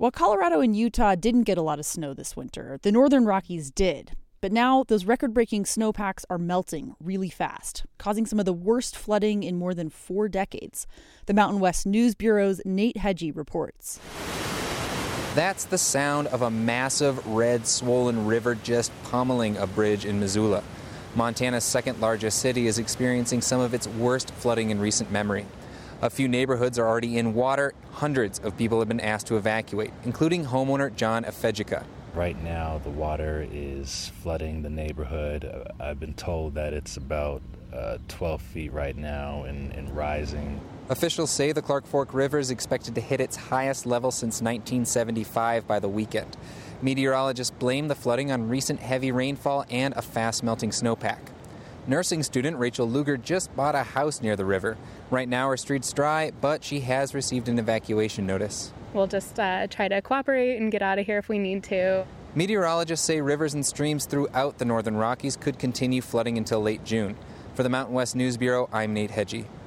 While Colorado and Utah didn't get a lot of snow this winter, the Northern Rockies did. But now those record-breaking snowpacks are melting really fast, causing some of the worst flooding in more than 4 decades. The Mountain West News Bureau's Nate Hedgie reports. That's the sound of a massive red swollen river just pummeling a bridge in Missoula. Montana's second largest city is experiencing some of its worst flooding in recent memory. A few neighborhoods are already in water. Hundreds of people have been asked to evacuate, including homeowner John Efejica. Right now, the water is flooding the neighborhood. I've been told that it's about 12 feet right now and rising. Officials say the Clark Fork River is expected to hit its highest level since 1975 by the weekend. Meteorologists blame the flooding on recent heavy rainfall and a fast-melting snowpack. Nursing student Rachel Luger just bought a house near the river. Right now, her street's dry, but she has received an evacuation notice. We'll just try to cooperate and get out of here if we need to. Meteorologists say rivers and streams throughout the Northern Rockies could continue flooding until late June. For the Mountain West News Bureau, I'm Nate Hedgie.